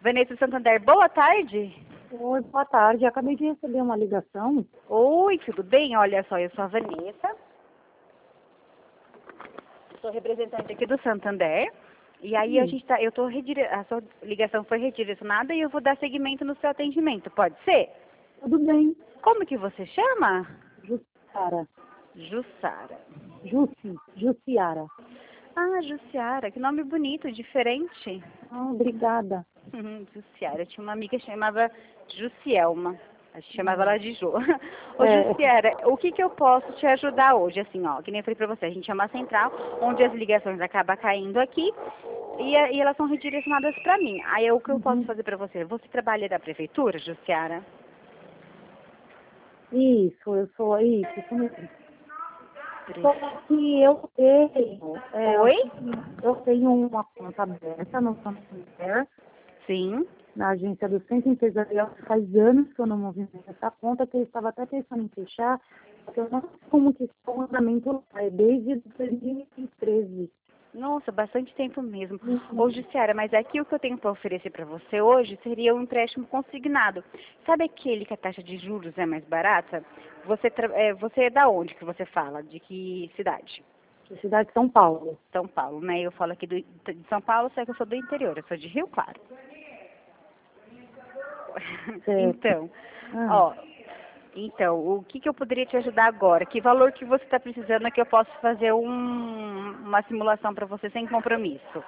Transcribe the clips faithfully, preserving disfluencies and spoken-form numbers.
Vanessa Santander, boa tarde. Oi, boa tarde. Acabei de receber uma ligação. Oi, tudo bem? Olha só, eu sou a Vanessa. Sou representante aqui do Santander. E aí a Sim. gente tá, eu tô redire... a sua ligação foi redirecionada e eu vou dar seguimento no seu atendimento, pode ser? Tudo bem. Como que você chama? Jussiara. Jussara. Jussi. Jussiara. Ah, Jussiara, que nome bonito, diferente. Ah, obrigada. Uhum, Jussiara, tinha uma amiga que chamava Jussielma. A gente chamava ela de Jo. Ô, É. Jussiara, o que que eu posso te ajudar hoje? Assim, ó, que nem eu falei pra você, a gente é uma central onde as ligações acabam caindo aqui e, a- e elas são redirecionadas pra mim. Aí o que eu posso Uhum. fazer pra você? Você trabalha da prefeitura, Jussiara? Isso, eu sou isso, isso mesmo. Só que eu tenho, é, Oi? eu tenho uma conta aberta no Santander, Sim. na agência do Centro Empresarial. Faz anos que eu não movimento essa conta, que eu estava até pensando em fechar, porque eu não sei como que está o andamento lá, é desde dois mil e treze. Nossa, bastante tempo mesmo. Uhum. Ô, Jussiara, mas aqui o que eu tenho para oferecer para você hoje seria um empréstimo consignado. Sabe aquele que a taxa de juros é mais barata? Você, tra- é, você é da onde que você fala? De que cidade? Cidade de São Paulo. São Paulo, né? Eu falo aqui do, de São Paulo, só que eu sou do interior, eu sou de Rio Claro. Certo. Então, Ah. ó, então, o que que eu poderia te ajudar agora? Que valor que você está precisando é que eu posso fazer um- uma simulação para você sem compromisso?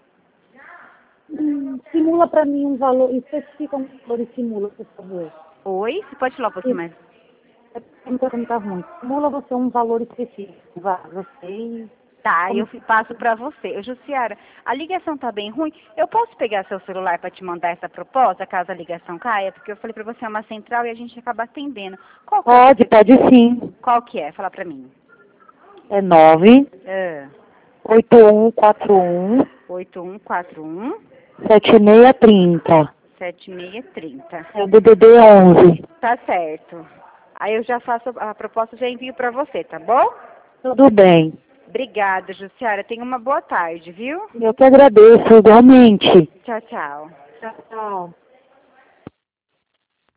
Hum, simula para mim um valor, especifica um valor e simula, por favor. Oi? Você pode falar um pouquinho Sim. mais? É porque não tá, não tá ruim. Simula você um valor específico. Vai, você. Tá, Como eu que passo pra você. Ô, Jussiara, a ligação tá bem ruim. Eu posso pegar seu celular pra te mandar essa proposta, caso a ligação caia? Porque eu falei pra você, é uma central e a gente acaba atendendo. Qual que é? Pode, pode sim. Qual que é? Fala pra mim. É nove Ah, oito um quatro um oito um quatro um sete seis três zero. sete seis três zero. É o D D D onze. Tá certo. Aí eu já faço a proposta, já envio pra você, tá bom? Tudo bem. Obrigada, Jussiara. Tenha uma boa tarde, viu? Eu que agradeço, igualmente. Tchau, tchau. Tchau, tchau.